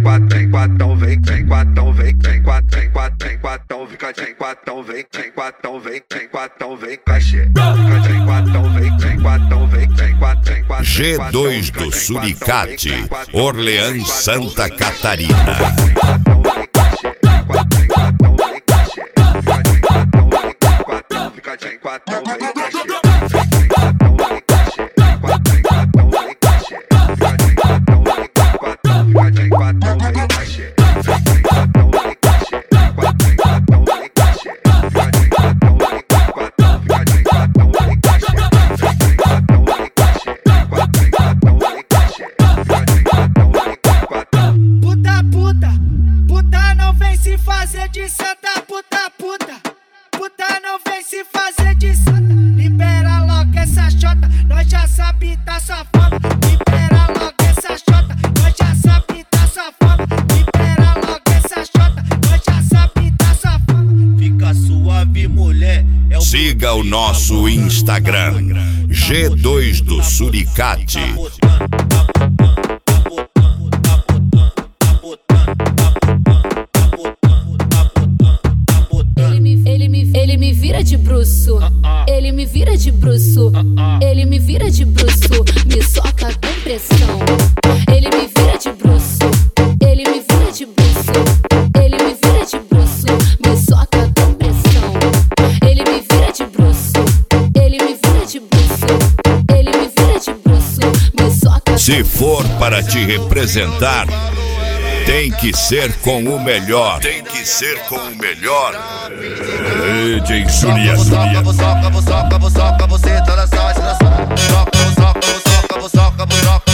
quatão, vem quatão, vem quatão, fica sem quatão, vem quatão, vem quatão, vem cachê. Fica sem quatão, vem quatão, vem quatão. G2 do Suricate, Orleans, Santa Catarina. Puta não vem se fazer de santa, puta não vem se fazer de santa. Libera logo essa chota, nós já sabe tá safando. Libera logo essa chota, nós já sabe tá safando. Libera logo essa chota, nós já sabe tá safando. Fica suave, mulher. Siga o nosso Instagram, G2 do Suricate. Ele me vira de bruço, ele me vira de bruço, ele me vira de bruço, me soca com pressão. Ele me vira de bruço, ele me vira de bruço, ele me vira de bruço, me soca com pressão. Ele me vira de bruço, ele me vira de bruço, ele me vira de bruço, me soca. Se for para te representar, tem que ser com o melhor. Tem que ser com o melhor. DJ Surya. Soca, você tá na sorte, soca,